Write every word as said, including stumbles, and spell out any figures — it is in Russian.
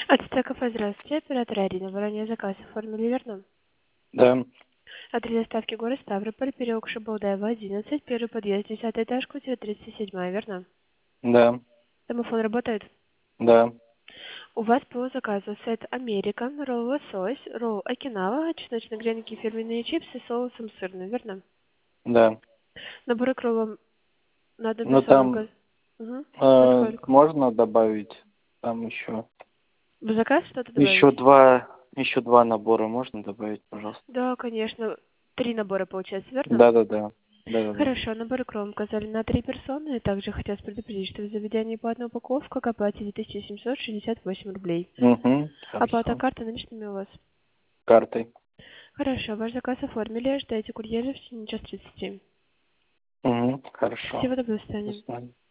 Ацтека, здравствуйте. Оператор Арина. Вы ранее заказ оформили, верно? Да, Адрес доставки город Ставрополь, переулок Шабалдаева, одиннадцать, первый подъезд, десятый этаж, квартира тридцать семь, верно? да, Домофон работает? да, У вас по заказу сет Американ, ролл лосось, ролл Окинава, чесночные гренки, фирменные чипсы с соусом сырным, верно? да. Наборы к роллам на одну Ну персону. там га- Угу. На э, сколько? можно добавить там еще. В заказ что-то добавить? Еще два, еще два набора можно добавить, пожалуйста. Да, конечно. Три набора получается, верно? Да, да, да. Да, да, да. Хорошо, набор кром указали на три персоны. Также хотелось предупредить, что в заведении по одной упаковке к оплате две тысячи семьсот шестьдесят восемь рублей. Угу, Оплата хорошо. карты наличными у вас. Картой. Хорошо, ваш заказ оформили. Ждайте курьера в течение час тридцати. Угу, хорошо. Всего доброго, до До свидания. свидания.